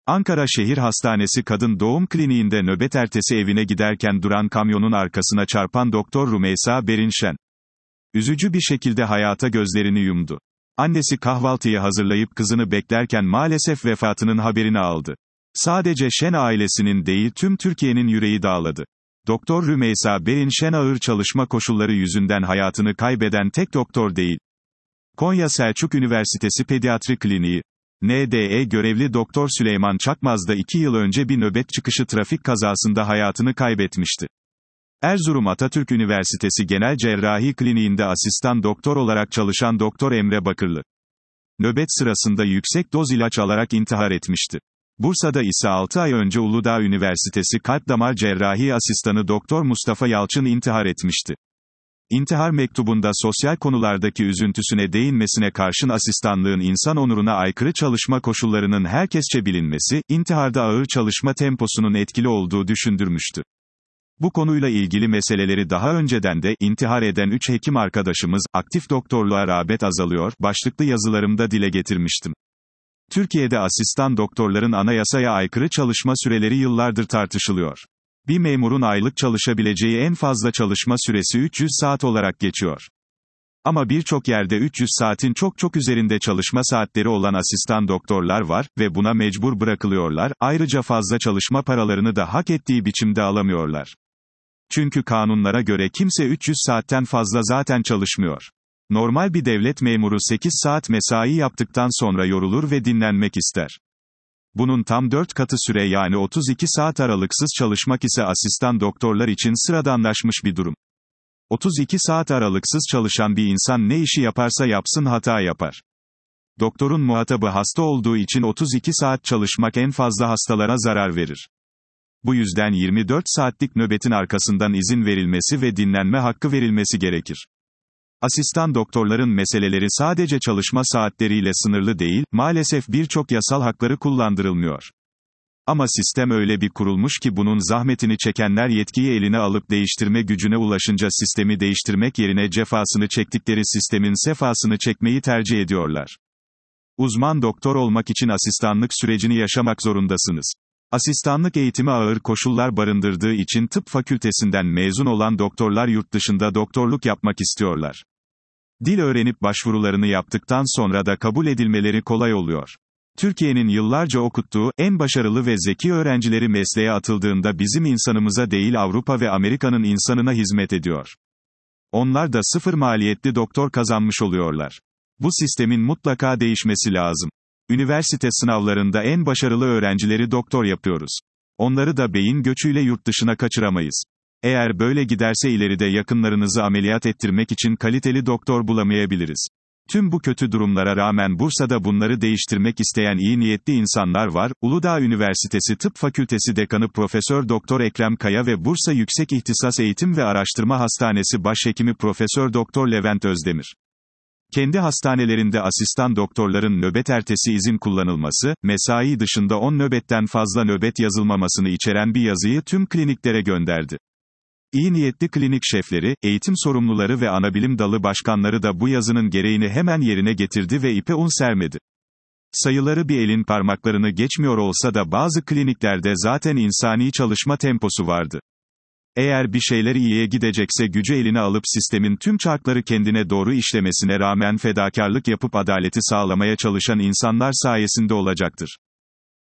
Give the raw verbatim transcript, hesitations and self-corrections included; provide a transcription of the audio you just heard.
Ankara Şehir Hastanesi Kadın Doğum Kliniğinde nöbet ertesi evine giderken duran kamyonun arkasına çarpan Doktor Rümeysa Berinşen. Üzücü bir şekilde hayata gözlerini yumdu. Annesi kahvaltıyı hazırlayıp kızını beklerken maalesef vefatının haberini aldı. Sadece Şen ailesinin değil tüm Türkiye'nin yüreği dağladı. Doktor Rümeysa Berinşen ağır çalışma koşulları yüzünden hayatını kaybeden tek doktor değil. Konya Selçuk Üniversitesi Pediatri Kliniği N D E görevli Doktor Süleyman Çakmaz da iki yıl önce bir nöbet çıkışı trafik kazasında hayatını kaybetmişti. Erzurum Atatürk Üniversitesi Genel Cerrahi Kliniğinde asistan doktor olarak çalışan Doktor Emre Bakırlı, nöbet sırasında yüksek doz ilaç alarak intihar etmişti. Bursa'da ise altı ay önce Uludağ Üniversitesi Kalp Damar Cerrahi Asistanı Doktor Mustafa Yalçın intihar etmişti. İntihar mektubunda sosyal konulardaki üzüntüsüne değinmesine karşın asistanlığın insan onuruna aykırı çalışma koşullarının herkesçe bilinmesi, intiharda ağır çalışma temposunun etkili olduğu düşündürmüştü. Bu konuyla ilgili meseleleri daha önceden de, intihar eden üç hekim arkadaşımız, aktif doktorluğa rağbet azalıyor, başlıklı yazılarımda dile getirmiştim. Türkiye'de asistan doktorların anayasaya aykırı çalışma süreleri yıllardır tartışılıyor. Bir memurun aylık çalışabileceği en fazla çalışma süresi üç yüz saat olarak geçiyor. Ama birçok yerde üç yüz saatin çok çok üzerinde çalışma saatleri olan asistan doktorlar var ve buna mecbur bırakılıyorlar, ayrıca fazla çalışma paralarını da hak ettiği biçimde alamıyorlar. Çünkü kanunlara göre kimse üç yüz saatten fazla zaten çalışmıyor. Normal bir devlet memuru sekiz saat mesai yaptıktan sonra yorulur ve dinlenmek ister. Bunun tam dört katı süre yani otuz iki saat aralıksız çalışmak ise asistan doktorlar için sıradanlaşmış bir durum. otuz iki saat aralıksız çalışan bir insan ne işi yaparsa yapsın hata yapar. Doktorun muhatabı hasta olduğu için otuz iki saat çalışmak en fazla hastalara zarar verir. Bu yüzden yirmi dört saatlik nöbetin arkasından izin verilmesi ve dinlenme hakkı verilmesi gerekir. Asistan doktorların meseleleri sadece çalışma saatleriyle sınırlı değil, maalesef birçok yasal hakları kullandırılmıyor. Ama sistem öyle bir kurulmuş ki bunun zahmetini çekenler yetkiyi eline alıp değiştirme gücüne ulaşınca sistemi değiştirmek yerine cefasını çektikleri sistemin sefasını çekmeyi tercih ediyorlar. Uzman doktor olmak için asistanlık sürecini yaşamak zorundasınız. Asistanlık eğitimi ağır koşullar barındırdığı için tıp fakültesinden mezun olan doktorlar yurt dışında doktorluk yapmak istiyorlar. Dil öğrenip başvurularını yaptıktan sonra da kabul edilmeleri kolay oluyor. Türkiye'nin yıllarca okuttuğu, en başarılı ve zeki öğrencileri mesleğe atıldığında bizim insanımıza değil Avrupa ve Amerika'nın insanına hizmet ediyor. Onlar da sıfır maliyetli doktor kazanmış oluyorlar. Bu sistemin mutlaka değişmesi lazım. Üniversite sınavlarında en başarılı öğrencileri doktor yapıyoruz. Onları da beyin göçüyle yurt dışına kaçıramayız. Eğer böyle giderse ileride yakınlarınızı ameliyat ettirmek için kaliteli doktor bulamayabiliriz. Tüm bu kötü durumlara rağmen Bursa'da bunları değiştirmek isteyen iyi niyetli insanlar var. Uludağ Üniversitesi Tıp Fakültesi Dekanı Profesör Doktor Ekrem Kaya ve Bursa Yüksek İhtisas Eğitim ve Araştırma Hastanesi Başhekimi Profesör Doktor Levent Özdemir. Kendi hastanelerinde asistan doktorların nöbet ertesi izin kullanılması, mesai dışında on nöbetten fazla nöbet yazılmamasını içeren bir yazıyı tüm kliniklere gönderdi. İyi niyetli klinik şefleri, eğitim sorumluları ve anabilim dalı başkanları da bu yazının gereğini hemen yerine getirdi ve ipe un sermedi. Sayıları bir elin parmaklarını geçmiyor olsa da bazı kliniklerde zaten insani çalışma temposu vardı. Eğer bir şeyler iyiye gidecekse gücü eline alıp sistemin tüm çarkları kendine doğru işlemesine rağmen fedakarlık yapıp adaleti sağlamaya çalışan insanlar sayesinde olacaktır.